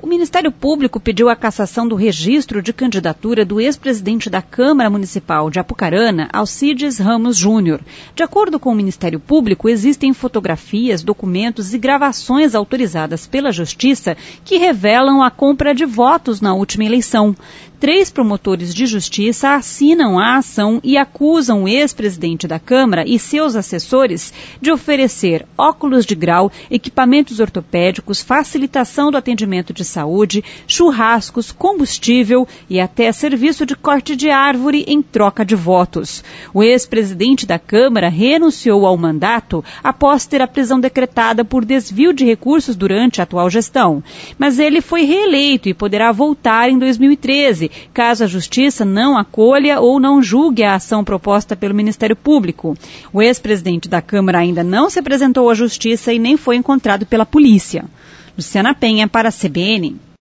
O Ministério Público pediu a cassação do registro de candidatura do ex-presidente da Câmara Municipal de Apucarana, Alcides Ramos Júnior. De acordo com o Ministério Público, existem fotografias, documentos e gravações autorizadas pela Justiça que revelam a compra de votos na última eleição. 3 promotores de justiça assinam a ação e acusam o ex-presidente da Câmara e seus assessores de oferecer óculos de grau, equipamentos ortopédicos, facilitação do atendimento de saúde, churrascos, combustível e até serviço de corte de árvore em troca de votos. O ex-presidente da Câmara renunciou ao mandato após ter a prisão decretada por desvio de recursos durante a atual gestão. Mas ele foi reeleito e poderá voltar em 2013, caso a Justiça não acolha ou não julgue a ação proposta pelo Ministério Público. O ex-presidente da Câmara ainda não se apresentou à Justiça e nem foi encontrado pela polícia. Luciana Penha para a CBN.